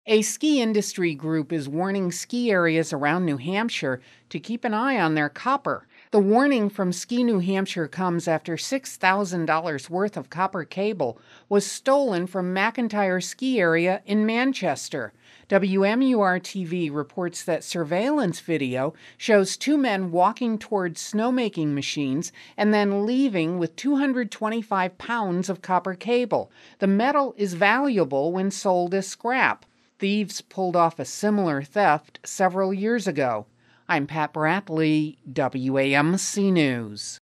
A ski industry group is warning ski areas around New Hampshire to keep an eye on their copper. The warning from Ski New Hampshire comes after $6,000 worth of copper cable was stolen from McIntyre Ski Area in Manchester. WMUR TV reports that surveillance video shows two men walking towards snowmaking machines and then leaving with 225 pounds of copper cable. The metal is valuable when sold as scrap. Thieves pulled off a similar theft several years ago. I'm Pat Bradley, WAMC News.